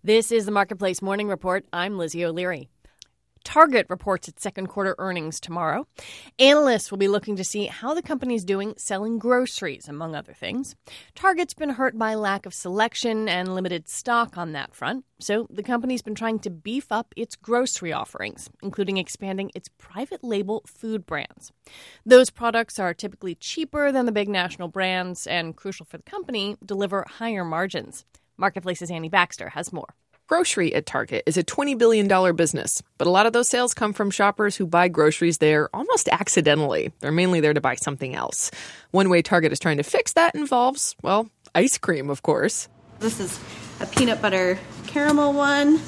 This is the Marketplace Morning Report. I'm Lizzie O'Leary. Target reports its second quarter earnings tomorrow. Analysts will be looking to see how the company's doing selling groceries, among other things. Target's been hurt by lack of selection and limited stock on that front, so the company's been trying to beef up its grocery offerings, including expanding its private label food brands. Those products are typically cheaper than the big national brands and, crucial for the company, deliver higher margins. Marketplace's Annie Baxter has more. Grocery at Target is a $20 billion business, but a lot of those sales come from shoppers who buy groceries there almost accidentally. They're mainly there to buy something else. One way Target is trying to fix that involves, well, ice cream, of course. This is a peanut butter caramel one.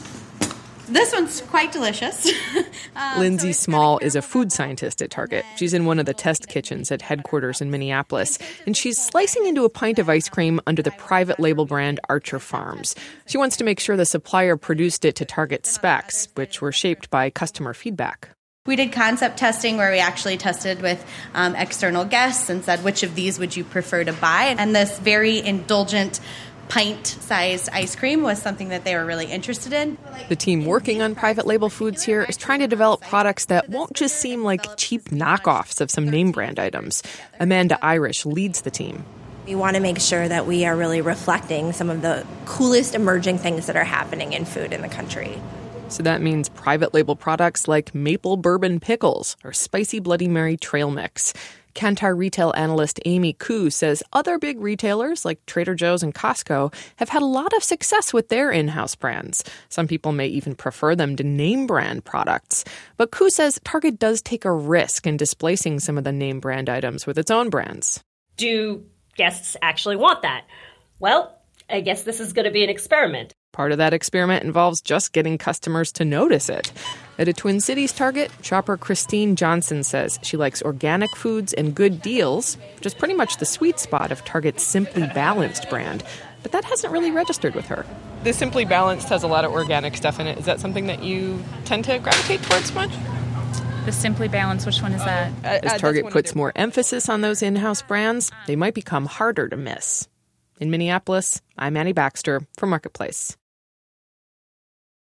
This one's quite delicious. Lindsay Small is a food scientist at Target. She's in one of the test kitchens at headquarters in Minneapolis, and she's slicing into a pint of ice cream under the private label brand Archer Farms. She wants to make sure the supplier produced it to Target specs, which were shaped by customer feedback. We did concept testing where we actually tested with external guests and said, which of these would you prefer to buy? And this very indulgent pint-sized ice cream was something that they were really interested in. The team working on private label foods here is trying to develop products that won't just seem like cheap knockoffs of some name brand items. Amanda Irish leads the team. We want to make sure that we are really reflecting some of the coolest emerging things that are happening in food in the country. So that means private label products like maple bourbon pickles or spicy Bloody Mary trail mix. Kantar retail analyst Amy Koo says other big retailers like Trader Joe's and Costco have had a lot of success with their in-house brands. Some people may even prefer them to name brand products. But Koo says Target does take a risk in displacing some of the name brand items with its own brands. Do guests actually want that? Well, I guess this is going to be an experiment. Part of that experiment involves just getting customers to notice it. At a Twin Cities Target, shopper Christine Johnson says she likes organic foods and good deals, which is pretty much the sweet spot of Target's Simply Balanced brand. But that hasn't really registered with her. The Simply Balanced has a lot of organic stuff in it. Is that something that you tend to gravitate towards much? The Simply Balanced, which one is that? As Target puts more emphasis on those in-house brands, they might become harder to miss. In Minneapolis, I'm Annie Baxter for Marketplace.